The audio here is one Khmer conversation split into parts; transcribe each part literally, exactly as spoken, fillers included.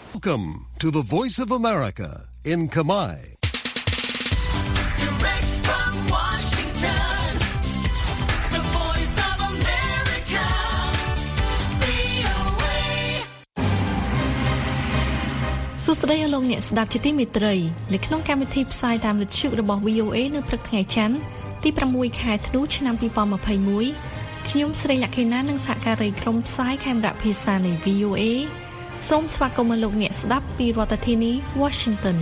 Welcome to the Voice of America in Khmer. Direct from Washington, the Voice of America, វី អូ เอ សួស្តីលោកអ្នកស្ដាប់ជាទីមេត្រីនៅក្នុងកម្មវិធីផ្សាយតាមវិទ្យុរបស់ វី អូ เอ នៅព្រឹកថ្ងៃច័ន្ទទី ប្រាំមួយ ខែធ្នូឆ្នាំ ពីរពាន់ម្ភៃមួយ ខ្ញុំស្រីលក្ខិណានិងសហការីក្រុមផ្សាយខេមរៈភាសានៃ វី អូ เอ សូមស្វាគមន៍លោកអ្នកស្ដាប់ពីរដ្ឋធានី Washington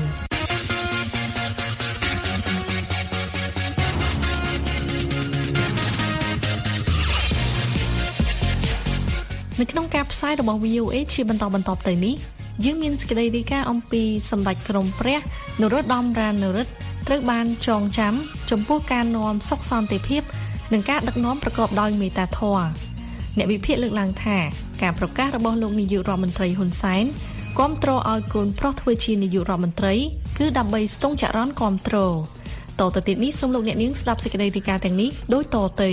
នៅក្នុងការផ្សាយរបស់ វី អូ เอ ជាបន្តបន្តទៅនេះយើងមានសេចក្តីរាយការណ៍អំពីសម្ដេចក្រមព្រះនរោត្តម រណរិទ្ធ ត្រូវបានចងចាំចំពោះការនាំសុខសន្តិភាពនិងការដឹកនាំប្រកបដោយមេត្តាធម៌អ្នកវិភាគលើកឡើងថាការប្រកាសរបស់លោកនាយករដ្ឋមន្ត្រីហ៊ុនសែនគាំទ្រឲ្យកូនប្រុសធ្វើជានាយករដ្ឋមន្ត្រីគឺដើម្បីស្ទង់ចរន្តគាំទ្រតទៅទៀតនេះសូមលោកអ្នកនាងស្ដាប់សេចក្តីរាយការណ៍ទាំងនេះដូចតទៅ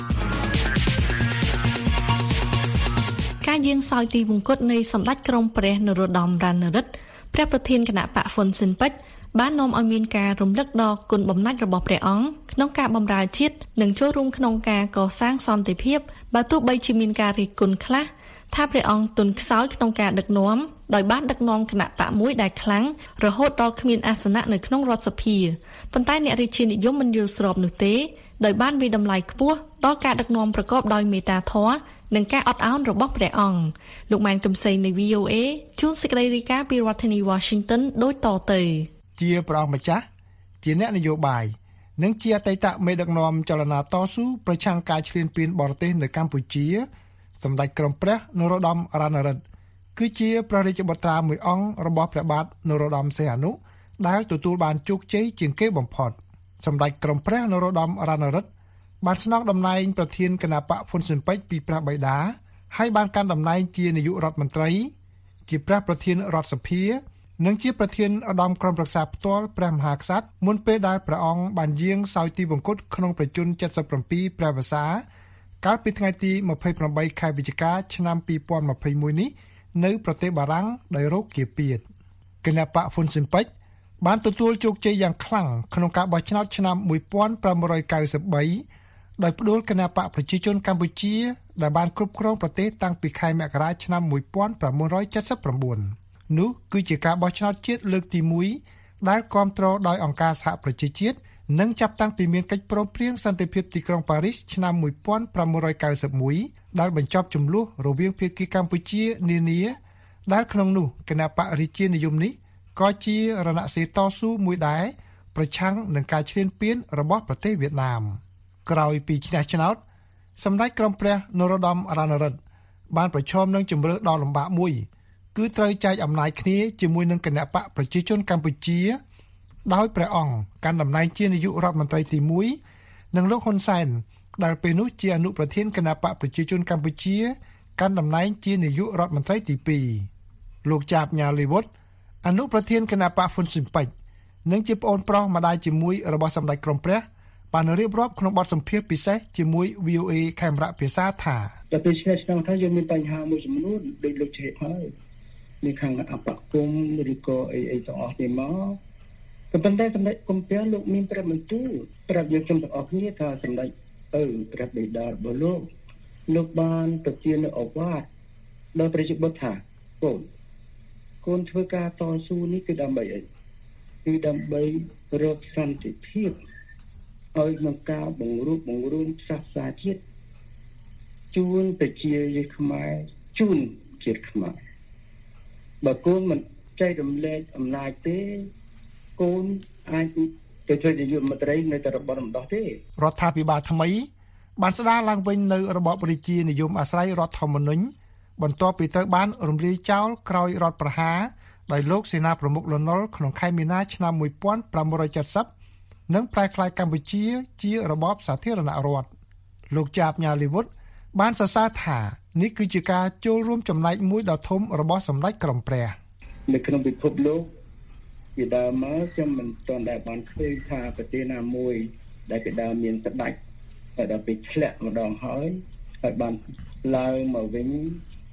ការយាងសោយទីវង្គតនៃសម្ដេចក្រមព្រះនរោត្តម រណរិទ្ធ ព្រះប្រធានគណៈបកហ៊ុនស៊ិនប៉ិចបាននាំឲ្យមានការរំលឹកដល់គុណបំណាច់របស់ព្រះអង្គក្នុងការបម្រើជាតិនិងចូលរួមក្នុងការកសាងសន្តិភាពបើទោះបីជាមានការរិះគន់ខ្លះថាព្រះអង្គទន់ខ្សោយក្នុងការដឹកនាំដោយបានដឹកនាំគណៈបកមួយដែលខ្លាំងរហូតដល់គ្មានអាសនៈនៅក្នុងរដ្ឋសភាប៉ុន្តែអ្នករាជានិយមមិនយល់ស្របនោះទេដោយបានវិតម្លៃខ្ពស់ដល់ការដឹកនាំប្រកបដោយមេត្តាធម៌និងការអត់ឱនរបស់ព្រះអង្គលោកម៉ែនកំសីនៃ វី អូ เอ ជួនសេចក្តីរាយការណ៍ពីរដ្ឋធានី Washington ដូចតទៅជាព្រះអង្គម្ចាស់ជាអ្នកនយោបាយនិងជាអតីតមេដឹកនាំចលនាតស៊ូប្រឆាំងការឈ្លានពានបរទេសនៅកម្ពុជាសម្ដេចក្រមព្រះនរោត្តម រណរិទ្ធ គឺជាព្រះរាជបុត្រាមួយអង្គរបស់ព្រះបាទនរោត្តមសីហនុដែលទទួលបានជោគជ័យជាងគេបំផុតសម្ដេចក្រមព្រះនរោត្តម រណរិទ្ធ បានស្នងតំណែងប្រធានគណៈបកហ៊ុនស៊ិនប៉ិចពីព្រះបិតាហើយបានកាន់តំណែងជានាយករដ្ឋមន្ត្រីជាព្រះប្រធានរដ្ឋសភានិងជាប្រធានឧត្តមក្រុមប្រឹក្សាផ្ទាល់ព្រះមហាក្សត្រមុនពេលដែលព្រះអង្គបានយាងសោយទីវង្គតក្នុងប្រជជន เจ็ดสิบเจ็ด ព្រះវស្សាកាលពីថ្ងៃទី ម្ភៃប្រាំបី ខែវិច្ឆិកា ឆ្នាំ ពីរពាន់ម្ភៃមួយ នេះនៅប្រទេសបារាំងដោយរោគគាពៀតគណៈបកហ៊ុនស៊ិនប៉ិចបានទទួលជោគជ័យយ៉ាងខ្លាំងក្នុងការបោះឆ្នោតឆ្នាំ một nghìn tám trăm chín mươi ba ដោយផ្ដួលគណៈបកប្រជាជនកម្ពុជាដែលបានគ្រប់គ្រងប្រទេសតាំងពីខែមករាឆ្នាំ một nghìn tám trăm七mươi chín នោះគឺជាការបោះឆ្នោតជាតិលើកទីមួយដែលគាំទ្រដោយអង្គការសហប្រជាជាតិនិងចាប់តាំងពីមានកិច្ចព្រមព្រៀងសន្តិភាពទីក្រុងប៉ារីសឆ្នាំ một nghìn tám trăm chín mươi mốt ដែលបញ្ចប់ជម្លោះរវាងភាគីកម្ពុជានានាដែលក្នុងនោះគណៈបករាជានិយមនេះក៏ជារណសិរ្សតស៊ូមួយដែរប្រឆាំងនឹងការឈ្លានពានរបស់ប្រទេសវៀតណាមក្រោយពីឈ្នះឆ្នោតសម្ដេចក្រមព្រះនរោត្តម រណរិទ្ធ បានប្រឈមនឹងជម្រើសដ៏លំបាកមួយគឺត្រូវចែកអំណាចគ្នាជាមួយនឹងគណៈបកប្រជាជនកម្ពុជាដោយព្រះអង្គកាន់តំណែងជានាយករដ្ឋមន្ត្រីទីមួយនិងលោកហ៊ុនសែនដែលពេលនោះជាអនុប្រធានគណៈបកប្រជាជនកម្ពុជាកាន់តំណែងជានាយករដ្ឋមន្ត្រីទីពីរលោកចាបញ៉ាលីវុតអនុប្រធានគណៈបកហ៊ុនស៊ិនប៉ិចនិងជាប្អូនប្រុសម្ដាយជាមួយរបស់សម្ដេចក្រមព្រះបានរៀបរាប់ក្នុងបទសម្ភាសន៍ពិសេសជាមួយ វី អូ เอ ខេមរៈភាសាថាតែពេលឆ្លៀតឆ្លងថាយើងមានបញ្ហាមួយចំនួនដូចលោកជេហើយនៅខាងអបគមឬក៏អីអីទាំងអស់នេះមកក៏ប៉ុន្តែសម្ដេចគុំព្រះលោកមានព្រះបន្ទូលប្រាប់យើងខ្ញុំទាំងអស់គ្នាថាសម្ដេចឪព្រះបិតារបស់លោកលោកបានប្រទាននូវឱវាទដល់ព្រះជាបុត្រថាកូនកូនធ្វើការតស៊ូនេះគឺដើម្បីអីគឺដើម្បីរកសន្តិភាពឲ្យក្នុងការបង្រួបបង្រួមសាសនាជាតិជូនប្រជាជនខ្មែរជូនជាតិខ្មែរបើកូនមិនចែករំលែកអំណាចទេកូនអាចទៅធ្វើជានាយករដ្ឋមន្ត្រីនៅតែរបបរំដោះទេរដ្ឋាភិបាលថ្មីបានស្ដារឡើងវិញនៅរបបរាជានិយមអាស្រ័យរដ្ឋធម្មនុញ្ញបន្ទាប់ពីត្រូវបានរំលាយចោលក្រោយរដ្ឋប្រហារដោយលោកសេនាប្រមុខលន់នល់ក្នុងខែមីនាឆ្នាំ một nghìn tám trăm七mươi និងប្រែក្លាយកម្ពុជាជារបបសាធារណរដ្ឋលោកចាបញ៉ាលីវុតបានសរសើរថានេះគឺជាការចូលរួមចំណែកមួយដ៏ធំរបស់សម្ដេចក្រមព្រះនៅក្នុងពិភពលោកពីដើមមកខ្ញុំមិនទាន់ដែលបានឃើញថាប្រទេសណាមួយដែលពីដើមមានស្ដេចតែដល់ពេលធ្លាក់ម្ដងហើយហើយបានឡើងមកវិញ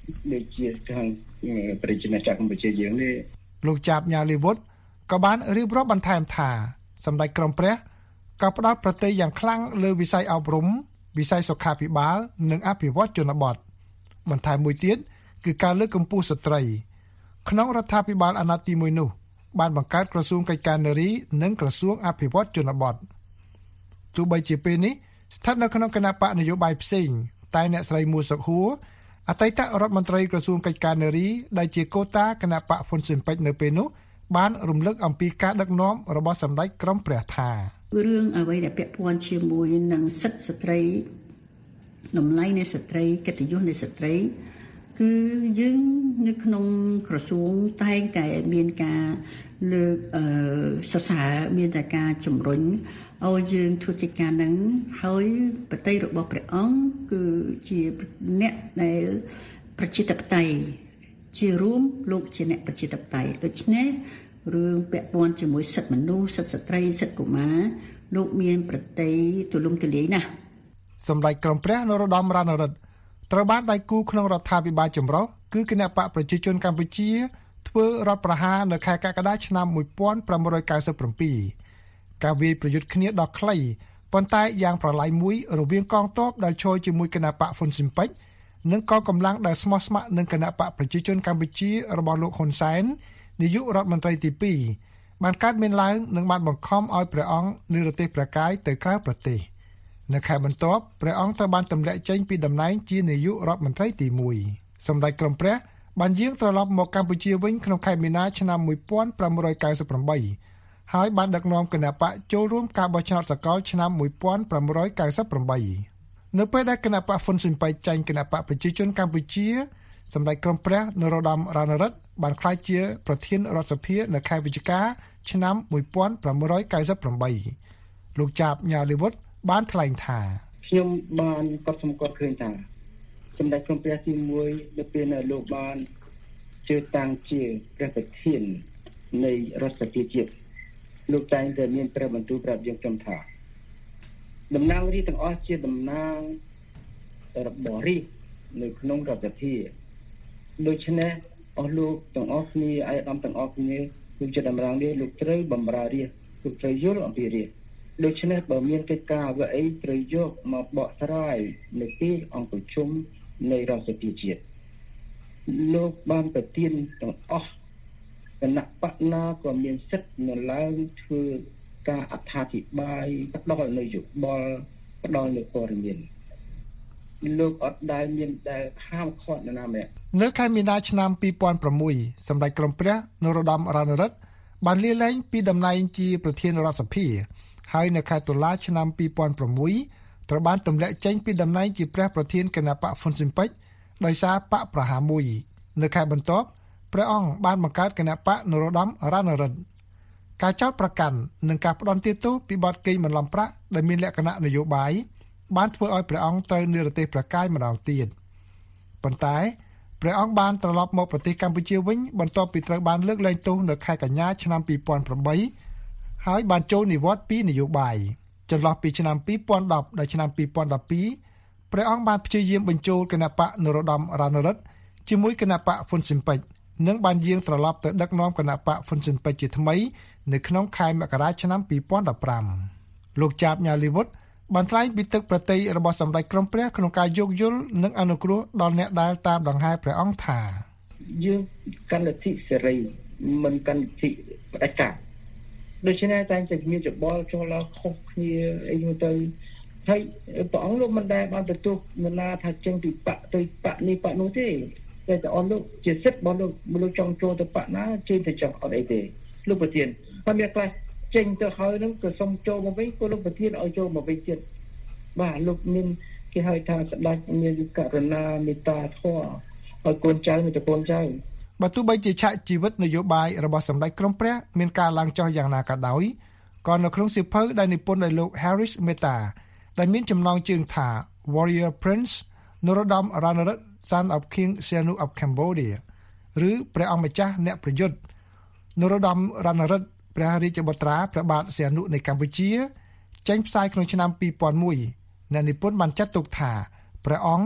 ដូចជាខាងប្រជាជនកម្ពុជាយើងនេះលោកចាប់ញ៉ាលីវុតក៏បានរៀបរាប់បន្ថែមថាសម្ដេចក្រមព្រះក៏ផ្ដោតប្រតិយយ៉ាងខ្លាំងលើវិស័យអប់រំវិស័យសុខាភិបាលនិងអភិវឌ្ឍជនបទបន្ថែមមួយទៀតគឺការលើកកម្ពស់ស្ត្រីក្នុងរដ្ឋាភិបាលអាណត្តិទីមួយនោះបានបង្កើតក្រសួងកិច្ចការនារីនិងក្រសួងអភិវឌ្ឍជនបទទោះបីជាពេលនេះស្ថិតនៅក្នុងគណៈបកនយោបាយផ្សេងតែអ្នកស្រីមួសុខហួរអតីតរដ្ឋមន្ត្រីក្រសួងកិច្ចការនារីដែលជាកូតាគណៈបកហ៊ុនស៊ិនប៉ិចនៅពេលនោះបានរំលឹកអំពីការដឹកនាំរបស់សម្ដេចក្រមព្រះថារឿងអ្វីដែលពាក់ព័ន្ធជាមួយនឹងសិទ្ធិស្ត្រីតម្លៃនៃស្ត្រីកិត្តិយសនៃស្ត្រីគឺយើងនៅក្នុងក្រសួងតែងតែមានការលើកអឺសរសើរមានតែការជំរុញឲ្យយើងធ្វើកិច្ចការហ្នឹងហើយបតីរបស់ព្រះអង្គគឺជាអ្នកដែលប្រជាធិបតេយ្យជារួមលោកជាអ្នកប្រជាធិបតេយ្យដូច្នេះរឿងពាក់ព័ន្ធជាមួយសិទ្ធិមនុស្សសិទ្ធិស្ត្រីសិទ្ធិកុមារលោកមានប្រតិទូលំទូលាយណាស់សម្ដេចក្រមព្រះនរោត្តមរណរដ្ឋត្រូវបានដៃគូក្នុងរដ្ឋាភិបាលចម្រុះគឺគណៈបកប្រជាជនកម្ពុជាធ្វើរដ្ឋប្រហារនៅខែកក្កដាឆ្នាំmột nghìn tám trăm chín mươi bảyការវាយប្រយុទ្ធគ្នាដ៏ខ្លីប៉ុន្តែយ៉ាងប្រឡាយមួយរវាងកងទ័ពដែលឈរជាមួយគណៈបកហ៊ុនស៊ិនប៉ិចនិងកងកម្លាំងដែលស្មោះស្ម័គ្រនឹងគណៈបកប្រជាជនកម្ពុជារបស់លោកហ៊ុនសែននាយករដ្ឋមន្ត្រីទីពីរបានកើតមានឡើងនិងបានបង្ខំឲ្យព្រះអង្គនិរទេសព្រះកាយទៅក្រៅប្រទេសនៅខែបន្ទាប់ព្រះអង្គត្រូវបានទម្លាក់ចេញពីតំណែងជានាយករដ្ឋមន្ត្រីទីមួយសម្ដេចក្រមព្រះបានយាងត្រឡប់មកកម្ពុជាវិញក្នុងខែមីនាឆ្នាំmột nghìn tám trăm chín mươi támហើយបានដឹកនាំគណបកចូលរួមការបោះឆ្នោតសកលឆ្នាំmột nghìn tám trăm chín mươi támនៅពេលដែលគណបកហ៊ុនស៊ិនប៉ិចចាញ់គណបកប្រជាជនកម្ពុជាសម្ដេចក្រមព្រះនរោត្តមរណរដ្ឋបានក្លាយជាប្រធានរដ្ឋសភានៅខែវិច្ឆិកាឆ្នាំmột nghìn tám trăm chín mươi támលោកចាប់ញ៉ាលីវុតបានថ្លែងថាខ្ញុំបានកត់សម្គាល់ឃើញថាសម្ដេចក្រមព្រះទីមួយនៅពេលដែលលោកបានជឿតាំងជាព្រះប្រធាននៃរដ្ឋសភាជាតិលោកតែងតែមានព្រះបន្ទូលប្រាប់យើងខ្ញុំថាតំណាងរាស្ត្រទាំងអស់ជាតំណាងរបស់រាស្ត្រនៅក្នុងរដ្ឋសភាដូច្នេះអស់លោកទាំងអស់គ្នាអាយដាមទាំងអស់គ្នាលោកជាតំណាងរាស្ត្រលោកត្រូវបម្រើរាស្ត្រលោកត្រូវយល់អំពីរាស្ត្រដូច្នេះបើមានកិច្ចការអ្វីអីត្រូវយកមកបកស្រាយនៅពេលអង្គប្រជុំនៃរដ្ឋសភាជាតិលោកបានប្រទានទាំងអស់គណៈបកណាក៏មានសិទ្ធិនៅឡើងធ្វើការអត្ថាធិប្បាយផ្ដល់នយោបាយផ្ដល់នូវព័ត៌មានលោកអត់ដែលមានដែលហាមឃាត់នរណាម្នាក់នៅខែមីនាឆ្នាំពីរពាន់ប្រាំមួយសម្ដេចក្រមព្រះនរោត្តមរណរដ្ឋបានលាលែងពីតំណែងជាប្រធានរដ្ឋសភាហើយនៅខែតុលាឆ្នាំពីរពាន់ប្រាំមួយត្រូវបានទម្លាក់ចេញពីតំណែងជាព្រះប្រធានគណៈបកហ៊ុនស៊ិនប៉ិចដោយសារបកប្រហារមួយនៅខែបន្ទាប់ព្រះអង្គបានបង្កើតគណៈបកនរោត្តមរណរដ្ឋការចោទប្រកាន់និងការផ្ដន់ទោសពីបទកេងបន្លំប្រាក់ដែលមានលក្ខណៈនយោបាយបានធ្វើឲ្យព្រះអង្គត្រូវនិរទេសព្រះកាយម្ដងទៀតប៉ុន្តែព្រះអង្គបានត្រឡប់មកប្រទេសកម្ពុជាវិញបន្ទាប់ពីត្រូវបានលើកលែងទោសនៅខែកញ្ញាឆ្នាំពីរពាន់ប្រាំបីហើយបានចូលនិវត្តន៍ពីនយោបាយចន្លោះពីឆ្នាំពីរពាន់ដប់ដល់ឆ្នាំពីរពាន់ដប់ពីរព្រះអង្គបានព្យាយាមបញ្ចូលគណៈបកនរោត្តមរណរដ្ឋជាមួយគណៈបកហ៊ុនស៊ិនប៉ិចនិងបានយាងត្រឡប់ទៅដឹកនាំគណៈបកហ៊ុនស៊ិនប៉ិចជាថ្មីនៅក្នុងខែមករាឆ្នាំពីរពាន់ដប់ប្រាំលោកចាប់ញ៉ាលីវុតបានថ្លែងពីទឹកប្រតិយរបស់សម្ដេចក្រមព្រះក្នុងការយោគយល់និងអនុគ្រោះដល់អ្នកដែលតាមដង្ហែព្រះអង្គថាយើងកាន់លទ្ធិសេរីមិនកាន់លទ្ធិផ្ដាច់ការដូច្នេះតែងតែមានច្បល់ចូលឡើងខុសគ្នាអីនោះទៅហើយព្រះអង្គលោកមិនដែលបានទទួលនរណាថាចេញពីបកទៅបកនេះបកនោះទេតែតែអស់លោកជាសិទ្ធិរបស់លោកលោកចង់ចូលទៅបកណាចេញទៅចង់អត់អីទេលោកប្រធានបើមានខ្លះចេញទៅហើយនឹងក៏សុំចូលមកវិញក៏លោកប្រធានឲ្យចូលមកវិញទៀតបាទលោកមានគេហៅថាស្ដេចមានករណាមេត្តាធម៌ឲ្យកូនចៅនៅទៅកូនចៅបើទោះបីជាឆាកជីវិតនយោបាយរបស់សម្ដេចក្រមព្រះមានការឡើងចុះយ៉ាងណាក៏ដោយក៏នៅក្នុងសៀវភៅដែលនិពន្ធដោយលោក Harris Mehta ដែលមានចំណងជើងថា Warrior Prince នរោត្តមរណរដ្ឋ Son of King Sihanouk of Cambodia ឬព្រះអង្គម្ចាស់អ្នកប្រយុទ្ធនរោត្តមរណរដ្ឋព្រះរាជបុត្រាព្រះបាទសីហនុនៃកម្ពុជាចេញផ្សាយក្នុងឆ្នាំពីរពាន់មួយអ្នកនិពន្ធបានចាត់ទុកថាព្រះអង្គ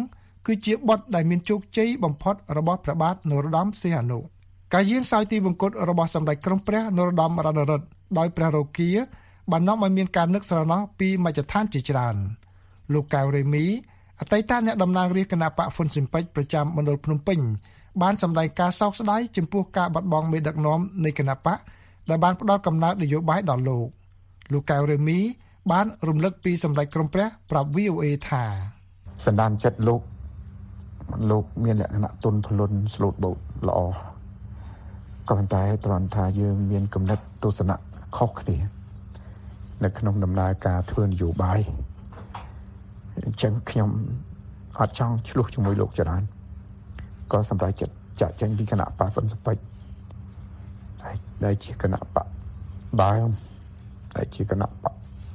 គឺជាបទដែលមានជោគជ័យបំផុតរបស់ព្រះបាទនរោត្តមសីហនុការយាងសោយទីបង្គត់របស់សម្ដេចក្រមព្រះនរោត្តមរណរដ្ឋដោយព្រះរោគាបាននាំឲ្យមានការនឹកស្រណោះពីមជ្ឈដ្ឋានជាច្រើនលោកកៅរេមីអតីតអ្នកតំណាងរាជគណៈបកហ៊ុនស៊ិនប៉ិចប្រចាំមណ្ឌលភ្នំពេញបានសម្ដែងការសោកស្ដាយចំពោះការបាត់បង់មេដឹកនាំនៃគណៈបកដែលបានផ្ដល់កំណើតនយោបាយដល់លោកលោកកៅរេមីបានរំលឹកពីសម្ដេចក្រមព្រះប្រាប់ វី អូ អេ ថាសន្តានចិត្តលោកលោកមានលក្ខណៈទន់ភ្លន់ស្លូតបូតល្អក៏ប៉ុន្តែត្រង់ថាយើងមានគំនិតទស្សនៈខុសគ្នានៅក្នុងដំណើរការធ្វើនយោបាយអញ្ចឹងខ្ញុំអត់ចង់ឆ្លោះជាមួយលោកច្រើនក៏សម្រាប់ចិត្តចាក់ចេញពីគណៈបកហ៊ុនស៊ិនប៉ិចដែលជាគណៈបកដើមដែលជាគណៈបក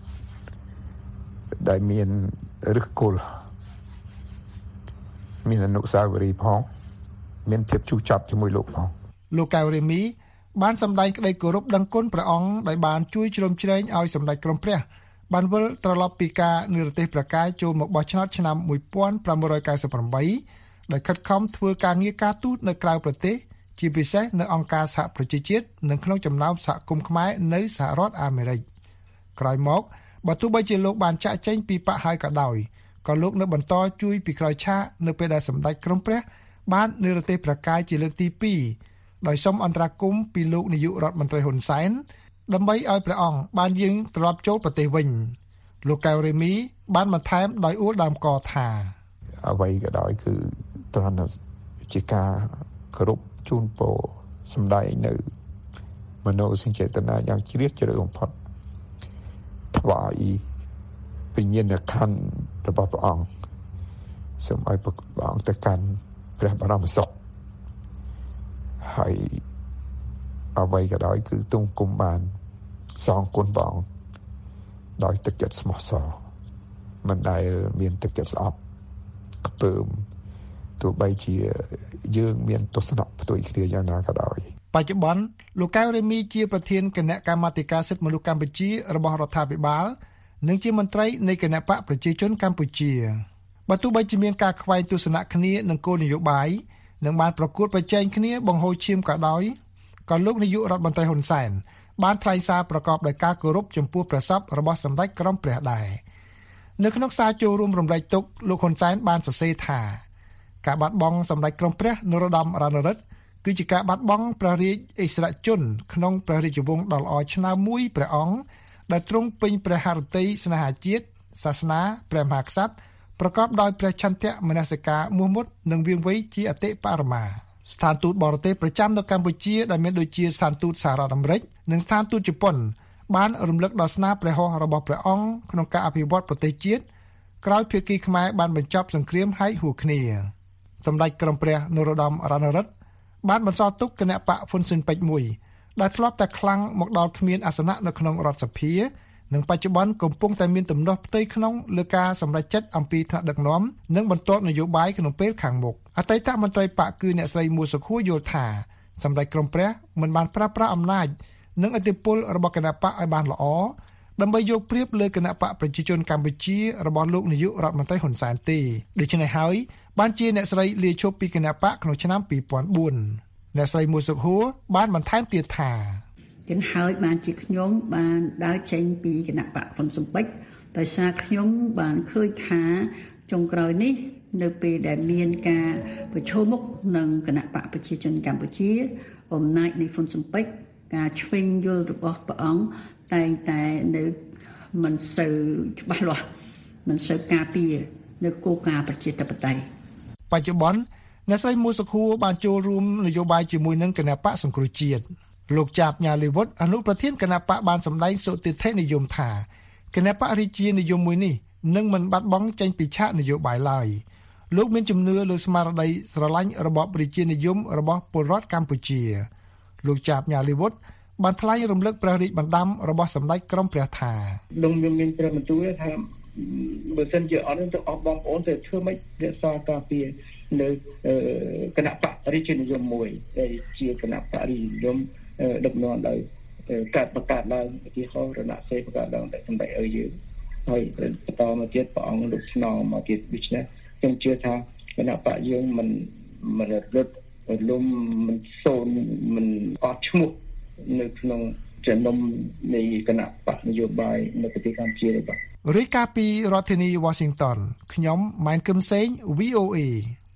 ដែលមានឫសគល់មានអនុស្សាវរីយ៍ផងមានភាពជូរចត់ជាមួយលោកផងលោកកៅរេមីបានសម្ដែងក្តីគោរពដឹងគុណព្រះអង្គដែលបានជួយជ្រោមជ្រែងឲ្យសម្ដេចក្រមព្រះបានវិលត្រឡប់ពីការនិរទេសប្រកាយចូលមកបោះឆ្នោតឆ្នាំmột nghìn tám trăm chín mươi támដែលខិតខំធ្វើការងារការទូតនៅក្រៅប្រទេសជាពិសេសនៅអង្គការសហប្រជាជាតិនិងក្នុងចំណោមសហគមន៍ខ្មែរនៅសហរដ្ឋអាមេរិកក្រោយមកបើទោះបីជាលោកបានចាក់ចែងពីបកហើយក៏ដោយក៏លោកនៅបន្តជួយពីក្រោយឆាកនៅពេលដែលសម្ដេចក្រមព្រះបាននិរទេសប្រកាយជាលើកទីពីរដោយសូមអន្តរាគមន៍ពីលោកនាយករដ្ឋមន្ត្រីហ៊ុនសែនដើម្បីឲ្យព្រះអង្គបានយាងត្រឡប់ចូលប្រទេសវិញលោកកៅរេមីបានបន្ថែមដោយអួលដើមកថាអ្វីក៏ដោយគឺត្រង់ជាការគោរពជូនពរសម្ដែងនៅមនោសញ្ចេតនាយ៉ាងជ្រាលជ្រៅបំផុតថ្វាយវិញ្ញាណក្ខន្ធរបស់ព្រះអង្គសូមឲ្យព្រះអង្គទៅកាន់ព្រះបរមសុខហើយអ្វីក៏ដោយគឺទង់គុំបានសងគុណព្រះអង្គដោយទឹកចិត្តស្មោះសរមិនដែលមានទឹកចិត្តស្អប់ខ្ពើមទោះបីជាយើងមានទស្សនៈផ្ទុយគ្នាយ៉ាងណាក៏ដោយបច្ចុប្បន្នលោកកៅរេមីជាប្រធានគណៈកម្មាធិការសិទ្ធិមនុស្សកម្ពុជារបស់រដ្ឋាភិបាលនិងជាមន្ត្រីនៃគណៈបកប្រជាជនកម្ពុជាបើទោះបីជាមានការខ្វែងទស្សនៈគ្នានឹងគោលនយោបាយនិងបានប្រកួតប្រជែងគ្នាបង្ហូរឈាមក៏ដោយក៏លោកនាយករដ្ឋមន្ត្រីហ៊ុនសែនបានថ្លែងសារប្រកបដោយការគោរពចំពោះព្រះសពរបស់សម្ដេចក្រមព្រះដែរនៅក្នុងសារចូលរួមរំលែកទុក្ខលោកហ៊ុនសែនបានសរសេរថាការបាត់បង់សម្ដេចក្រមព្រះនរោត្តមរណរដ្ឋគឺជាការបាត់បង់ព្រះរាជឥស្សរជនក្នុងព្រះរាជវង្សដ៏ល្អឆ្នើមមួយព្រះអង្គដែលទ្រង់ពេញព្រះហឫទ័យស្នេហាជាតិសាសនាព្រះមហាក្សត្រប្រកបដោយព្រះឆន្ទៈមនសិការមោះមុតនិងវាងវៃជាអតិបរមាស្ថានទូតបរទេសប្រចាំនៅកម្ពុជាដែលមានដូចជាស្ថានទូតសហរដ្ឋអាមេរិកនិងស្ថានទូតជប៉ុនបានរំលឹកដល់ស្នាព្រះហស្ថរបស់ព្រះអង្គក្នុងការអភិវឌ្ឍប្រទេសជាតិក្រោយភាគីខ្មែរបានបញ្ចប់សង្គ្រាមហែកហួរគ្នាសម្ដេចក្រមព្រះនរោត្តមរណរដ្ឋបានបន្សល់ទុកគណៈបកហ៊ុនស៊ិនប៉ិចមួយដែលធ្លាប់តែខ្លាំងមកដល់គ្មានអាសនៈនៅក្នុងរដ្ឋសភានិងបច្ចុប្បន្នកំពុងតែមានទំនាស់ផ្ទៃក្នុងលើការសម្រេចចិត្តអំពីថ្នាក់ដឹកនាំនិងបន្ទាត់នយោបាយក្នុងពេលខាងមុខអតីតមន្ត្រីបកគឺអ្នកស្រីមួសុខួរយល់ថាសម្ដេចក្រមព្រះមិនបានប្រើប្រាស់អំណាចនិងឥទ្ធិពលរបស់គណៈបកឲ្យបានល្អដើម្បីយកប្រៀបលើគណៈបកប្រជាជនកម្ពុជារបស់លោកនាយករដ្ឋមន្ត្រីហ៊ុនសែនទេដូច្នេះហើយបានជាអ្នកស្រីលាឈប់ពីគណៈបកក្នុងឆ្នាំពីរពាន់បួនអ្នកស្រីមួសុខួរបានបន្ថែមទៀតថាចឹងហើយបានជាខ្ញុំបានដើរចេញពីគណៈបកហ៊ុនស៊ិនប៉ិចដោយសារខ្ញុំបានឃើញថាចុងក្រោយនេះនៅពេលដែលមានការប្រឈមមុខនឹងគណៈបកប្រជាជនកម្ពុជាអំណាចនៃហ៊ុនស៊ិនប៉ិចការឆ្វេងយល់របស់ព្រះអង្គតែងតែនៅមិនសូវច្បាស់លាស់មិនសូវការពារនៅគោលការណ៍ប្រជាធិបតេយ្យបច្ចុប្បន្នអ្នកស្រីមួសុខួរបានចូលរួមនយោបាយជាមួយនឹងគណៈបកសង្គ្រោះជាតិលោកចាបញ៉ាលីវុតអនុប្រធានគណៈបកបានសម្ដែងសុតិធិនិយមថាគណៈបករាជានិយមមួយនេះនឹងមិនបាត់បង់ចេញពីឆាកនយោបាយឡើយលោកមានជំនឿលើស្មារតីស្រឡាញ់របបរាជានិយមរបស់ពលរដ្ឋកម្ពុជាលោកចាបញ៉ាលីវុតបានថ្លែងរំលឹកព្រះរាជបណ្ដាំរបស់សម្ដេចក្រមព្រះថាលោកមានព្រះបន្ទូលថាបើសិនជាអត់ទៅអស់បងប្អូនទៅធ្វើម៉េចរក្សាការពារនៅគណៈបករាជានិយមមួយដែលជាគណៈបករាជនិយមដឹកនាំដោយការបង្កើតឡើងទីហោរណសេបង្កើតឡើងតែសម្ដេចឲ្យយើងហើយបន្តមកទៀតព្រះអង្គលោកស្នងមកទៀតដូច្នេះខ្ញុំជឿថាគណៈបកយើងមិនមិនរត់លំមិនសូនមិនអត់ឈ្មោះនៅក្នុងចំណុំនៃគណៈបកនយោបាយនៅប្រទេសកម្ពុជាទេបាទរាយការណ៍ពីរដ្ឋធានី Washington ខ្ញុំម៉ែនគឹមសេង វី អូ เอ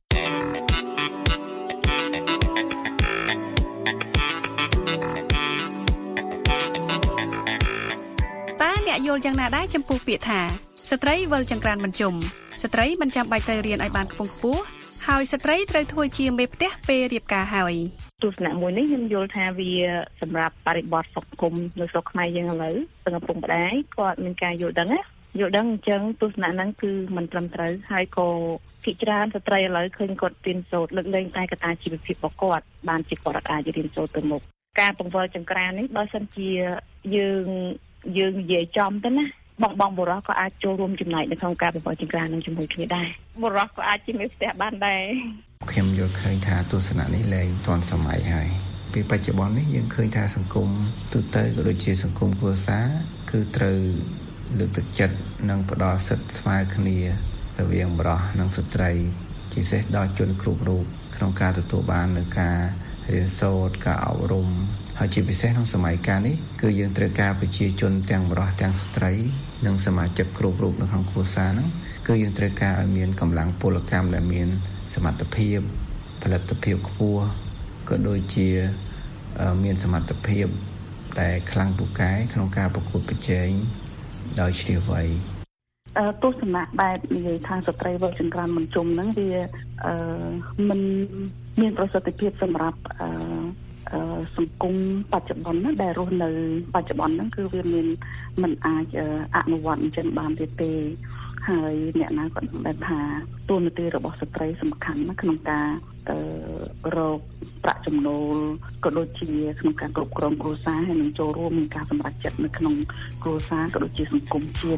តើអ្នកយល់យ៉ាងណាដែរចំពោះពាក្យថាស្ត្រីវិលចង្ក្រានមិនជុំស្ត្រីមិនចាំបាច់ទៅរៀនឲ្យបានខ្ពង់ខ្ពស់ហើយស្ត្រីត្រូវធ្វើជាមេផ្ទះពេលរៀបការហើយទស្សនៈមួយនេះខ្ញុំយល់ថាវាសម្រាប់បរិបទសង្គមនៅស្រុកខ្មែរយើងឥឡូវទាំងឪពុកម្ដាយគាត់មានការយល់ដឹងណាយល់ដឹងអញ្ចឹងទស្សនៈហ្នឹងគឺមិនត្រឹមត្រូវហើយក៏ភាគច្រើនស្ត្រីឥឡូវឃើញគាត់រៀនសូត្រលើកលែងតែកត្តាជីវភាពរបស់គាត់បានជាគាត់អាចរៀនសូត្រទៅមុខការបង្វិលចង្ក្រាននេះបើសិនជាយើងយើងនិយាយចំទៅណាបងបងបុរសក៏អាចចូលរួមចំណែកនៅក្នុងការបង្វិលចង្ក្រាននឹងជាមួយគ្នាដែរបុរសក៏អាចជាមេផ្ទះបានដែរខ្ញុំយល់ឃើញថាទស្សនៈនេះលែងទាន់សម័យហើយពីបច្ចុប្បន្ននេះយើងឃើញថាសង្គមទូទៅក៏ដូចជាសង្គមគ្រួសារគឺត្រូវលើកទឹកចិត្តនិងផ្ដល់សិទ្ធិស្មើគ្នារវាងបុរសនិងស្ត្រីជាពិសេសដល់ជនគ្រប់រូបក្នុងការទទួលបាននូវការរៀនសូត្រការអប់រំហើយជាពិសេសក្នុងសម័យកាលនេះគឺយើងត្រូវការប្រជាជនទាំងបុរសទាំងស្ត្រីនិងសមាជិកគ្រប់រូបនៅក្នុងគ្រួសារហ្នឹងគឺយើងត្រូវការឲ្យមានកម្លាំងពលកម្មដែលមានសមត្ថភាពផលិតភាពខ្ពស់ក៏ដូចជាមានសមត្ថភាពដែលខ្លាំងពូកែក្នុងការប្រកួតប្រជែងដោយជ្រាលជ្រៅអឺទស្សនៈបែបនិយាយថាស្ត្រីវិលចង្ក្រានមិនជុំហ្នឹងវាអឺមិនមានប្រសិទ្ធភាពសម្រាប់អឺអឺសង្គមបច្ចុប្បន្នណាដែលរស់នៅបច្ចុប្បន្នហ្នឹងគឺវាមានមិនអាចអនុវត្តអញ្ចឹងបានទៀតទេហើយអ្នកណាក៏ដឹងដែរថាតួនាទីរបស់ស្ត្រីសំខាន់ណាក្នុងការអឺរកប្រាក់ចំណូលក៏ដូចជាក្នុងការគ្រប់គ្រងគ្រួសារហើយនឹងចូលរួមក្នុងការសម្រេចចិត្តនៅក្នុងគ្រួសារក៏ដូចជាសង្គមជាតិ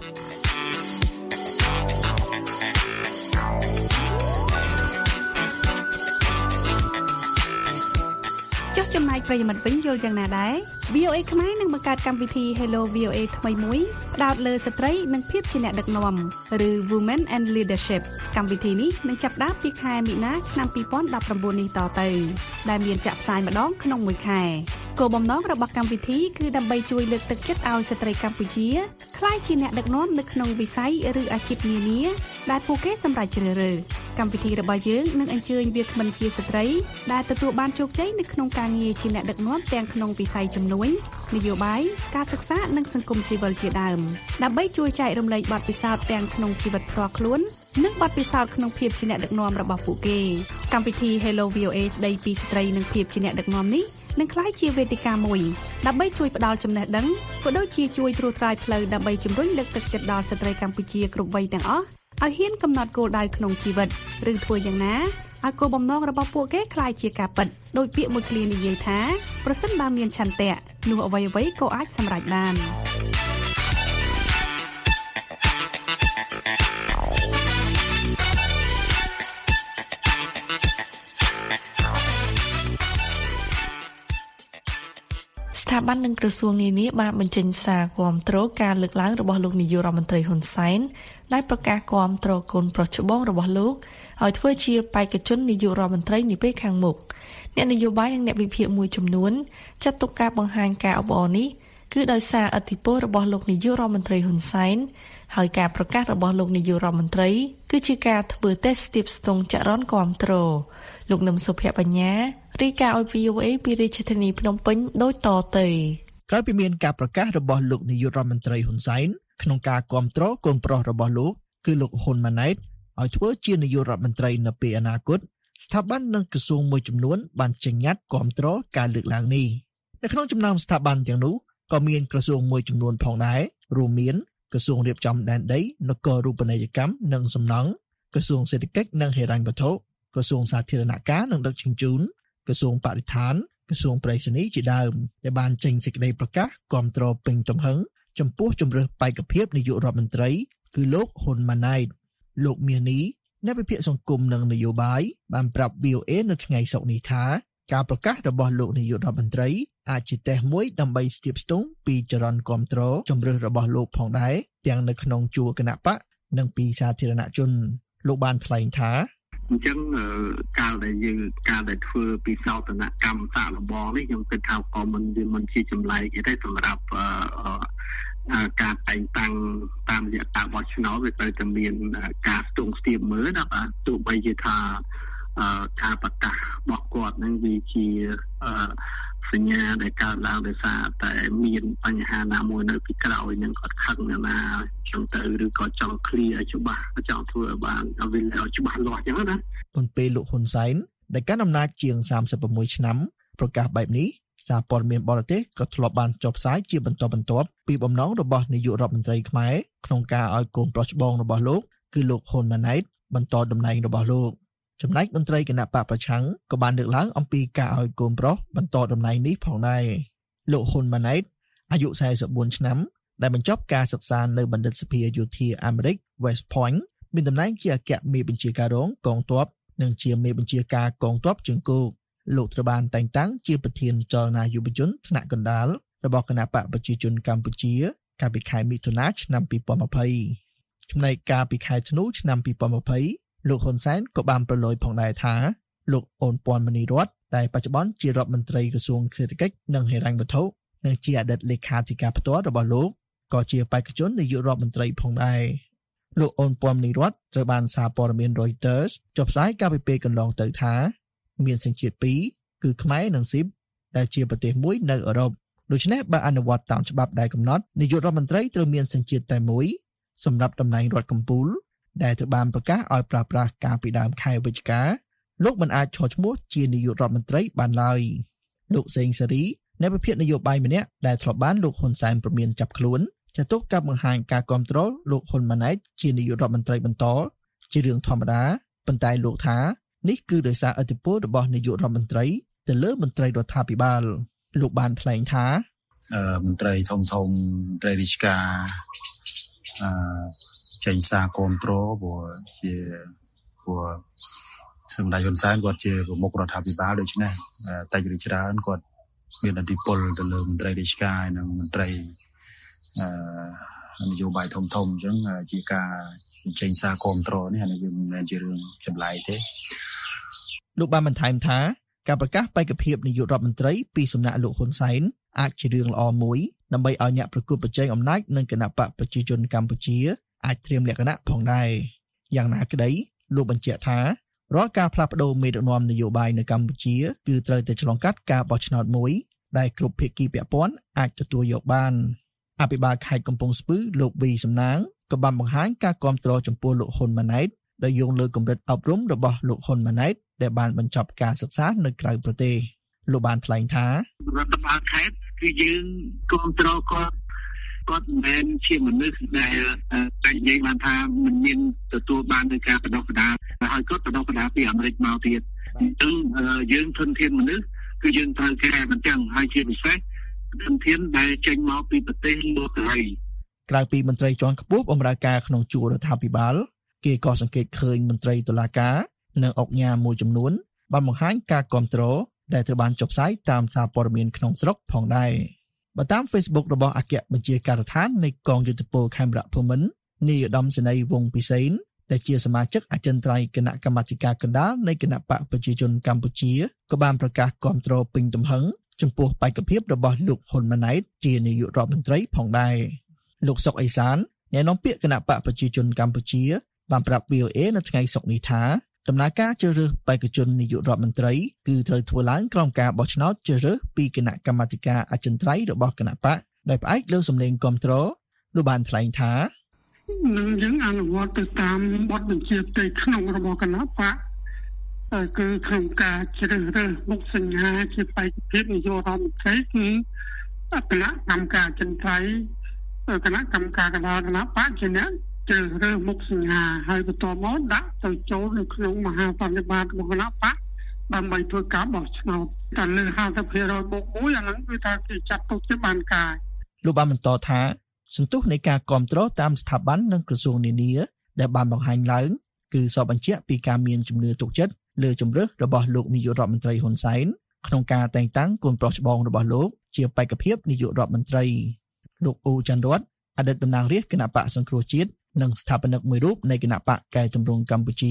ចុះចំណែកប្រិយមិត្តវិញយល់យ៉ាងណាដែរ វី អូ เอ ខ្មែរនឹងបង្កើតកម្មវិធី Hello វី អូ เอ ថ្មីមួយផ្ដោតលើស្ត្រីនិងភាពជាអ្នកដឹកនាំឬ Women and Leadership កម្មវិធីនេះនឹងចាប់ផ្ដើមពីខែមីនាឆ្នាំពីរពាន់ដប់ប្រាំបួននេះតទៅដែលមានចាក់ផ្សាយម្ដងក្នុងមួយខែគោលបំណងរបស់កម្មវិធីគឺដើម្បីជួយលើកទឹកចិត្តឲ្យស្ត្រីកម្ពុជាក្លាយជាអ្នកដឹកនាំនៅក្នុងវិស័យឬអាជីពនានាដែលពួកគេសម្រេចជ្រើសរើសកម្មវិធីរបស់យើងនឹងអញ្ជើញវាគ្មិនជាស្ត្រីដែលទទួលបានជោគជ័យនៅក្នុងការងារជាអ្នកដឹកនាំទាំងក្នុងវិស័យជំនួយនយោបាយការសិក្សានិងសង្គមស៊ីវិលជាដើមដើម្បីជួយចែករំលែកបទពិសោធន៍ទាំងក្នុងជីវិតផ្ទាល់ខ្លួននិងបទពិសោធន៍ក្នុងភាពជាអ្នកដឹកនាំរបស់ពួកគេកម្មវិធី Hello វី អូ เอ ស្ដីពីស្ត្រីនិងភាពជាអ្នកដឹកនាំនេះនឹងក្លាយជាវេទិកាមួយដើម្បីជួយផ្ដល់ចំណេះដឹងក៏ដូចជាជួយត្រួសត្រាយផ្លូវដើម្បីជំរុញលើកទឹកចិត្តដល់ស្ត្រីកម្ពុជាគ្រប់វ័យទាំងអស់ឲ្យហ៊ានកំណត់គោលដៅក្នុងជីវិតឬធ្វើយ៉ាងណាឲ្យគោលបំណងរបស់ពួកគេក្លាយជាការពិតដោយពាក្យមួយឃ្លានិយាយថាប្រសិនបើមានឆន្ទៈនោះអ្វីអ្វីក៏អាចសម្រេចបានស្ថាប័ននិងក្រសួងនានាបានបញ្ចេញសារគាំទ្រការលើកឡើងរបស់លោកនាយករដ្ឋមន្ត្រីហ៊ុនសែនដែលប្រកាសគាំទ្រកូនប្រុសច្បងរបស់លោកឲ្យធ្វើជាបេក្ខជននាយករដ្ឋមន្ត្រីនាពេលខាងមុខអ្នកនយោបាយនិងអ្នកវិភាគមួយចំនួនចាត់ទុកការបង្ហាញការអបអរនេះគឺដោយសារឥទ្ធិពលរបស់លោកនាយករដ្ឋមន្ត្រីហ៊ុនសែនហើយការប្រកាសរបស់លោកនាយករដ្ឋមន្ត្រីគឺជាការធ្វើតេស្តស្ទាបស្ទង់ចរន្តគាំទ្រលោកនឹមសុភបញ្ញារាយការណ៍ឲ្យ វី អូ เอ ពីរាជធានីភ្នំពេញដូចតទៅក្រោយពីមានការប្រកាសរបស់លោកនាយករដ្ឋមន្ត្រីហ៊ុនសែនក្នុងការគាំទ្រកូនប្រុសរបស់លោកគឺលោកហ៊ុនម៉ាណែតឲ្យធ្វើជានាយករដ្ឋមន្ត្រីនៅពេលអនាគតស្ថាប័ននិងក្រសួងមួយចំនួនបានចេញញត្តិគាំទ្រការលើកឡើងនេះនៅក្នុងចំណោមស្ថាប័នទាំងនោះក៏មានក្រសួងមួយចំនួនផងដែររួមមានក្រសួងរៀបចំដែនដីនគររូបនីយកម្មនិងសំណង់ក្រសួងសេដ្ឋកិច្ចនិងហិរញ្ញវត្ថុក្រសួងសាធារណការនិងដឹកជញ្ជូនក្រសួងបរិស្ថានក្រសួងប្រៃសណីជាដើមដែលបានចេញសេចក្តីប្រកាសគាំទ្រពេញទំហឹងចំពោះជំរើសបេក្ខភាពនាយករដ្ឋមន្ត្រីគឺលោកហ៊ុនម៉ាណែតលោកមាសនេះអ្នកវិភាគសង្គមនិងនយោបាយបានប្រាប់ វី អូ เอ នៅថ្ងៃសុក្រនេះថាការប្រកាសរបស់លោកនាយករដ្ឋមន្ត្រីអាចជាតេស្តមួយដើម្បីស្ទាបស្ទង់ពីចរន្តគាំទ្រជំរើសរបស់លោកផងដែរទាំងនៅក្នុងជួរគណៈបកនិងពីសាធារណជនលោកបានថ្លែងថាអញ្ចឹងកាលដែលយើងកាលដែលធ្វើពីសោតនកម្មសាកល្បងនេះខ្ញុំគិតថាក៏មិនវាមិនជាចម្លែកទេសម្រាប់ការតែងតាំងតាមរយៈការបោះឆ្នោតវាត្រូវតែមានការស្ទង់ស្ទាបមើលណាបាទទោះបីជាថាការប្រកាសរបស់គាត់នឹងវាជាសញ្ញាដែលកើតឡើងដោយសារតែមានបញ្ហាណាមួយនៅពីក្រោយនឹងគាត់ខឹងណាចឹងទៅឬក៏ចង់ឃ្លៀឲ្យច្បាស់ចង់ធ្វើឲ្យបានវាឲ្យច្បាស់លាស់ចឹងណាមុនពេលលោកហ៊ុនសែនដែលកាន់អំណាចជាងសាមសិប៦ឆ្នាំប្រកាសបែបនេះសារព័ត៌មានបរទេសក៏ធ្លាប់បានចុះផ្សាយជាបន្តបន្ទាប់ពីបំណងរបស់នាយករដ្ឋមន្ត្រីខ្មែរក្នុងការឲ្យកូនប្រុសច្បងរបស់លោកគឺលោកហ៊ុនម៉ាណែតបន្តតំណែងរបស់លោកចំណែកមន្ត្រីគណៈបកប្រឆាំងក៏បានលើកឡើងអំពីការឲ្យកូនប្រុសបន្តតំណែងនេះផងដែរលោកហ៊ុនម៉ាណែតអាយុសែសិបបួនឆ្នាំដែលបញ្ចប់ការសិក្សានៅបណ្ឌិតសភាយោធាអាមេរិក West Point មានតំណែងជាអគ្គមេបញ្ជាការរងកងទ័ពនិងជាមេបញ្ជាការកងទ័ពជើងគោកលោកត្រូវបានតែងតាំងជាប្រធានចលនាយុវជនថ្នាក់កណ្ដាលរបស់គណបកប្រជាជនកម្ពុជាកាលពីខែមិថុនាឆ្នាំពីរពាន់ยี่สิบចំណែកកាលពីខែធ្នូឆ្នាំពីរពាន់ยี่สิบលោកហ៊ុនសែនក៏បានប្រឡូយផងដែរថាលោកអូនពាន់មនីរតន៍ដែលបច្ចុប្បន្នជារដ្ឋមន្ត្រីក្រសួងសេដ្ឋកិច្ចនិងហិរញ្ញវត្ថុនិងជាអតីតលេខាធិការផ្ទាល់របស់លោកក៏ជាបេក្ខជននាយករដ្ឋមន្ត្រីផងដែរលោកអូនពាន់មនីរតន៍ត្រូវបានសារព័ត៌មាន Reuters ចុះផ្សាយកាលពីពេលកន្លងទៅថាមានសញ្ជាតិពីរគឺខ្មែរនិងស៊ីបដែលជាប្រទេសមួយនៅអឺរ៉ុបដូច្នេះបើអនុវត្តតាមច្បាប់ដែលកំណត់នាយករដ្ឋមន្ត្រីត្រូវមានសញ្ជាតិតែមួយសម្រាប់តំណែងរដ្ឋកំពូលដែលត្រូវបានប្រកាសឲ្យប្រើប្រាស់កាលពីដើមខែវិច្ឆិកាលោកមិនអាចឈរឈ្មោះជានាយករដ្ឋមន្ត្រីបានឡើយលោកសេងសេរីអ្នកវិភាគនយោបាយម្នាក់ដែលធ្លាប់បានលោកហ៊ុនសែនព្រមានចាប់ខ្លួនចាត់ទុកការបង្ហាញការគ្រប់គ្រងលោកហ៊ុនម៉ាណែតជានាយករដ្ឋមន្ត្រីបន្តជារឿងធម្មតាប៉ុន្តែលោកថានេះគឺដោយសារឥទ្ធិពលរបស់នាយករដ្ឋមន្ត្រីទៅលើមន្ត្រីរដ្ឋាភិបាលលោកបានថ្លែងថាមន្ត្រីធំធំមន្ត្រីរាជការអឺចេញសារគ្រប់គ្រងព្រោះជាព្រោះសម្ដេចហ៊ុនសែនគាត់ជាប្រមុខរដ្ឋាភិបាលដូច្នេះតែជ្រាបច្រើនគាត់មានឥទ្ធិពលទៅលើមន្ត្រីរាជការនិងមន្ត្រីអឺនយោបាយធំធំអញ្ចឹងជាការចេញសារគ្រប់គ្រងនេះអានេះវាមិនមែនជារឿងចម្លែកទេលោកបានបន្ថែមថាការប្រកាសបេក្ខភាពនាយករដ្ឋមន្ត្រីពីសំណាក់លោកហ៊ុនសែនអាចជារឿងល្អមួយដើម្បីឲ្យអ្នកប្រកួតប្រជែងអំណាចនឹងគណៈបកប្រជាជនកម្ពុជាអាចត្រៀមលក្ខណៈផងដែរយ៉ាងណាក្តីលោកបញ្ជាក់ថារាល់ការផ្លាស់ប្ដូរមេដឹកនាំនយោបាយនៅកម្ពុជាគឺត្រូវតែឆ្លងកាត់ការបោះឆ្នោតមួយដែលគ្រប់ភាគីពាក់ព័ន្ធអាចទទួលយកបានអភិបាលខេត្តកំពង់ស្ពឺលោកវីសំណាងក៏បានបង្ហាញការគាំទ្រចំពោះលោកហ៊ុនម៉ាណែតដោយយោងលើកម្រិតអប់រំរបស់លោកហ៊ុនម៉ាណែតដែលបានបញ្ចប់ការសិក្សានៅក្រៅប្រទេសលោកបានថ្លែងថារដ្ឋបាលខេត្តគឺយើងគាំទ្រគាត់គាត់មិនមែនជាមនុស្សដែលតែនិយាយបានថាមិនមានទទួលបានដោយការបដិបត្តិហើយគាត់បដិបត្តិពីអាមេរិកមកទៀតអញ្ចឹងយើងធនធានមនុស្សគឺយើងត្រូវការមិនចឹងហើយជាពិសេសធនធានដែលចេញមកពីប្រទេសលោកសេរីក្រៅពីមន្ត្រីជាន់ខ្ពស់បម្រើការក្នុងជួររដ្ឋាភិបាលគេក៏សង្កេតឃើញមន្ត្រីតុលាការនិងអង្គការមួយចំនួនបានបង្ហាញការគាំទ្រដែលត្រូវបានចុះផ្សាយតាមសារព័ត៌មានក្នុងស្រុកផងដែរបើតាម Facebook របស់អគ្គបញ្ជាការដ្ឋាននៃកងយុទ្ធពលខេមរៈភូមិន្ទនាយឧត្តមសេនីយ៍វង្សពិសេនដែលជាសមាជិកអចិន្ត្រៃយ៍គណៈកម្មាធិការកណ្ដាលនៃគណៈបកប្រជាជនកម្ពុជាក៏បានប្រកាសគាំទ្រពេញទំហឹងចំពោះបេក្ខភាពរបស់លោកហ៊ុនម៉ាណែតជានាយករដ្ឋមន្ត្រីផងដែរលោកសុកអេសានអ្នកនាំពាក្យគណៈបកប្រជាជនកម្ពុជាបានប្រាប់ វី អូ អេ នៅថ្ងៃសុក្រនេះថាដំណើរការជ្រើសរើសបេក្ខជននាយករដ្ឋមន្ត្រីគឺត្រូវធ្វើឡើងក្រោមការបោះឆ្នោតជ្រើសរើសពីគណៈកម្មាធិការអចិន្ត្រៃយ៍របស់គណៈបកដោយផ្អែកលើសម្លេងគាំទ្រលោកបានថ្លែងថានឹងយើងអនុវត្តទៅតាមបទបញ្ជាផ្ទៃក្នុងរបស់គណៈបកគឺក្នុងការជ្រើសរើសមុខសញ្ញាជាបេក្ខភាពនាយករដ្ឋមន្ត្រីគឺគណៈកម្មការអចិន្ត្រៃយ៍គណៈកម្មការកណ្ដាលគណៈបកជាអ្នកជ្រើសរើសមុខសញ្ញាហើយបន្តមកដាក់ទៅចូលនៅក្នុងមហាបរិមាណរបស់គណៈបកដើម្បីធ្វើការបោះឆ្នោតតែលើห้าสิบភាគរយបូកមួយអាហ្នឹងគឺថាគេចាត់ទុកជាបានការលោកបានបន្តថាសន្ទុះនៃការគ្រប់គ្រងតាមស្ថាប័ននិងក្រសួងនានាដែលបានបង្ហាញឡើងគឺសពបញ្ជាក់ពីការមានជំនឿទុកចិត្តលើជំរើសរបស់លោកនាយករដ្ឋមន្ត្រីហ៊ុនសែនក្នុងការតែងតាំងកូនប្រុសច្បងរបស់លោកជាបេក្ខភាពនាយករដ្ឋមន្ត្រីលោកអ៊ូច័ន្ទរតអតីតតំណាងរាស្ត្រគណៈបកសង្គ្រោះជាតិនិងស្ថាបនិកមួយរូបនៃគណៈបកកែតម្រង់កម្ពុជា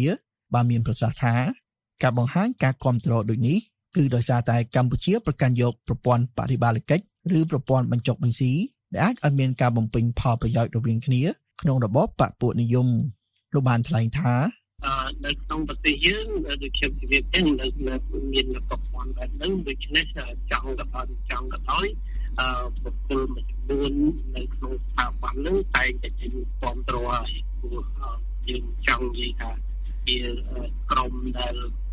បានមានប្រសាសន៍ថាការបង្ហាញការគាំទ្រដូចនេះគឺដោយសារតែកម្ពុជាប្រកាន់យកប្រព័ន្ធបរិបាលកិច្ចឬប្រព័ន្ធបញ្ចុះបញ្ជីដែលអាចឲ្យមានការបំពេញផលប្រយោជន៍រវាងគ្នាក្នុងរបបបពុនិយមលោកបានថ្លែងថានៅក្នុងប្រទេសយើងដូចខ្ញុំជម្រាបទៅនៅមានប្រព័ន្ធបែបហ្នឹងដូច្នេះចង់ក៏ដោយចង់ក៏ដោយអឺបុគ្គលមួយចំនួននៅក្នុងស្ថាប័នហ្នឹងតែងតែជំគាំទ្រឲ្យព្រោះយើងចង់និយាយថាជាក្រុមដែល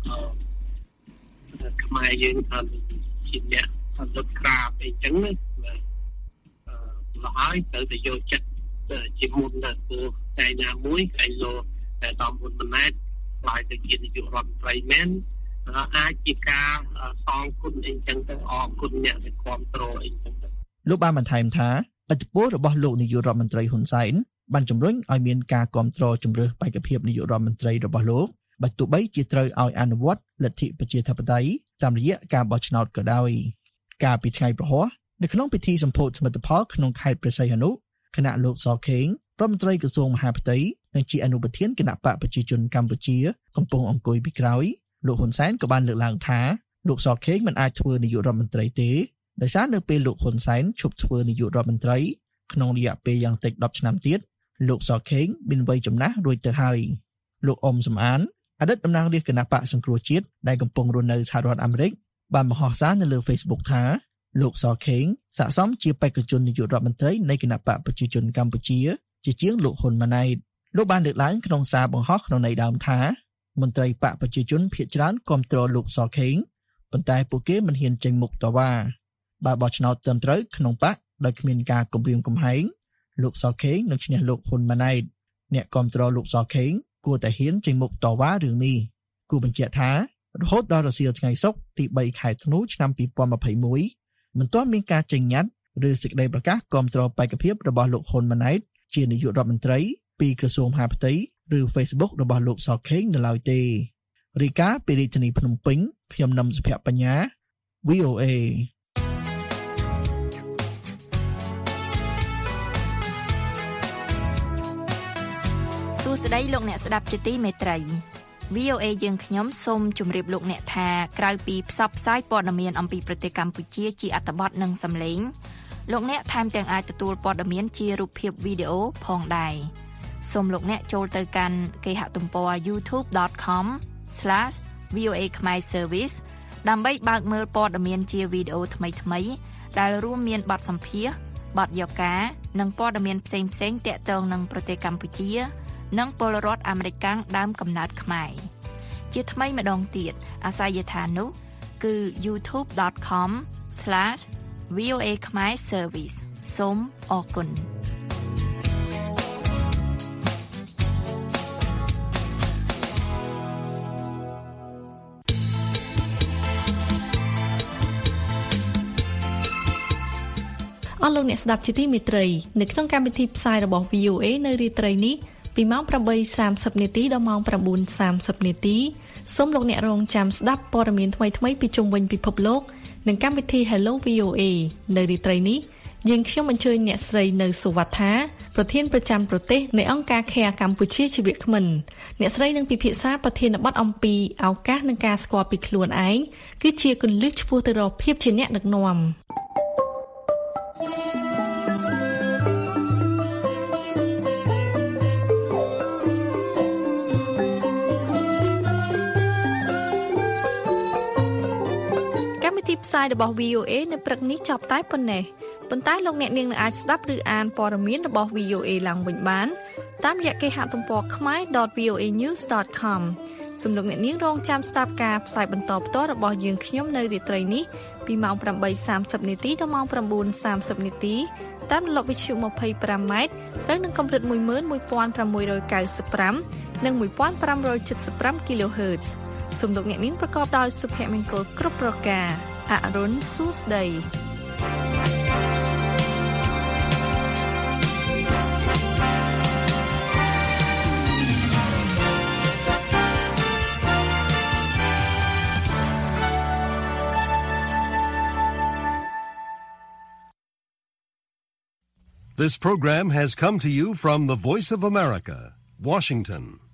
ខ្មែរយើងថាជាអ្នកផលិតក្រាបអីចឹងណាអឺលហើយទៅទៅយកចិត្តជាមុនទៅព្រោះតែណាមួយឯលោកតែតំបន់ម៉ណែតខ្លាយទៅជានាយករដ្ឋមន្ត្រីមែនអាចជាការសងគុណអីចឹងទៅអរគុណអ្នកដែលគ្រប់គ្រងអីចឹងទៅលោកបានបន្ថែមថាឥទ្ធិពលរបស់លោកនាយករដ្ឋមន្ត្រីហ៊ុនសែនបានជំរុញឲ្យមានការគ្រប់គ្រងជំរឿសបេក្ខភាពនាយករដ្ឋមន្ត្រីរបស់លោកបើទោះបីជាត្រូវឲ្យអនុវត្តលទ្ធិប្រជាធិបតេយ្យតាមរយៈការបោះឆ្នោតក៏ដោយកាលពីថ្ងៃប្រហ័សនៅក្នុងពិធីសម្ពោធសមិទ្ធផលក្នុងខេត្តព្រះសីហនុគណៈលោកសខេងរដ្ឋមន្ត្រីក្រសួងមហាផ្ទៃនិងជាអនុប្រធានគណៈបកប្រជាជនកម្ពុជាកំពុងអង្គុយពីក្រោយលោកហ៊ុនសែនក៏បានលើកឡើងថាលោកសខេងមិនអាចធ្វើនាយករដ្ឋមន្ត្រីទេដោយសារនៅពេលលោកហ៊ុនសែនឈប់ធ្វើនាយករដ្ឋមន្ត្រីក្នុងរយៈពេលយ៉ាងតិចដប់ឆ្នាំទៀតលោកសខេងមានវ័យចំណាស់រួចទៅហើយលោកអ៊ុំសំអានអតីតតំណាងរាស្ត្រគណៈបកសង្គ្រោះជាតិដែលកំពុងរស់នៅសហរដ្ឋអាមេរិកបានបង្ហោះសារនៅលើ Facebook ថាលោកសខេងស័ក្តិសមជាបេក្ខជននាយករដ្ឋមន្ត្រីនៃគណៈបកប្រជាជនកម្ពុជាជាជាងលោកហ៊ុនម៉ាណែតលោកបានលើកឡើងក្នុងសារបង្ហោះក្នុងន័យដើមថាមន្ត្រីបកប្រជាជនភាគច្រើនគាំទ្រលោកសខេងប៉ុន្តែពួកគេមិនហ៊ានចេញមុខតវ៉ាបើបោះឆ្នោតត្រឹមត្រូវក្នុងបកដោយគ្មានការគំរាមកំហែងលោកសខេងនឹងឈ្នះលោកហ៊ុនម៉ាណែតអ្នកគាំទ្រលោកសខេងគួរតែហ៊ានចេញមុខតវ៉ារឿងនេះគូបញ្ជាក់ថារហូតដល់រសៀលថ្ងៃសុក្រទីបីខែធ្នូឆ្នាំពីរពាន់ម្ភៃមួយមិនទាន់មានការចេញញត្តិឬសេចក្តីប្រកាសគាំទ្របេក្ខភាពរបស់លោកហ៊ុនម៉ាណែតជានាយករដ្ឋមន្ត្រីពីក្រសួងមហាផ្ទៃឬ Facebook របស់លោកសខេងនៅឡើយទេរីកាពីរាជធានីភ្នំពេញខ្ញុំនឹមសុភ័ក្របញ្ញា វី អូ เอសួស្តីលោកអ្នកស្ដាប់ជាទីមេត្រី វី អូ เอ យើងខ្ញុំសូមជម្រាបលោកអ្នកថាក្រៅពីផ្សព្វផ្សាយព័ត៌មានអំពីប្រទេសកម្ពុជាជាអត្ថបទនិងសំឡេងលោកអ្នកថែមទាំងអាចទទួលព័ត៌មានជារូបភាពវីដេអូផងដែរសូមលោកអ្នកចូលទៅកាន់គេហទំព័រ ยูทูบ ដត com ស្លាស វី អូ เอ Khmer Service ដើម្បីបើកមើលព័ត៌មានជាវីដេអូថ្មីៗដែលរួមមានបទសម្ភាសន៍បទយកការនិងព័ត៌មានផ្សេងៗទាក់ទងនឹងប្រទេសកម្ពុជានិងពលរដ្ឋអាមេរិកកាំងដើមកំណើតខ្មែរជាថ្មីម្ដងទៀតអាសយដ្ឋាននោះគឺ ยูทูบ ដត com ស្លាស វី អូ เอ Khmer Service សូមអរគុណអស់លោកអ្នកស្ដាប់ជាទីមេត្រីនៅក្នុងកម្មវិធីផ្សាយរបស់ វី អូ เอ នៅរាត្រីនេះពីម៉ោង ប្រាំបីសាមសិប នាទីដល់ម៉ោង ៩ សាមសិប នាទីសូមលោកអ្នករងចាំស្ដាប់ព័ត៌មានថ្មីៗពីជុំវិញពិភពលោកនិងកម្មវិធី Hello វី អូ เอ នៅរាត្រីនេះយើងខ្ញុំអញ្ជើញអ្នកស្រីនៅសុវត្ថាប្រធានប្រចាំប្រទេសនៃអង្គការ Care កម្ពុជាជីវគ្មិនអ្នកស្រីនឹងពិភាក្សាប្រធានបទអំពីឱកាសនិងការស្គាល់ពីខ្លួនឯងគឺជាគន្លឹះឆ្ពោះទៅរកភាពជាអ្នកដឹកនាំទីផ្សាយរបស់ វី អូ เอ នៅព្រឹកនេះចប់តែប៉ុណ្ណេះប៉ុន្តែលោកអ្នកនាងនឹងអាចស្ដាប់ឬអានព័ត៌មានរបស់ វី អូ เอ ឡើងវិញបានតាមរយៈគេហទំព័រ khmer dot v o a news dot com សូមលោកអ្នកនាងរងចាំស្ដាប់ការផ្សាយបន្តផ្ទាល់របស់យើងខ្ញុំនៅរាត្រីនេះពីម៉ោង ប្រាំបីសាមសិប នាទីដល់ម៉ោង ៩ សាមសិប នាទីតាមរលកវិទ្យុ ម្ភៃប្រាំម៉ែត្រត្រូវនឹងកម្រិត មួយម៉ឺនមួយពាន់ប្រាំមួយរយកៅសិបប្រាំ និង មួយពាន់ប្រាំរយចិតសិបប្រាំ kilohertz សូមលោកអ្នកនាងប្រកបដោយសុភមង្គលគ្រប់ប្រការអរុនសួស្តី This program has come to you from the Voice of America, Washington.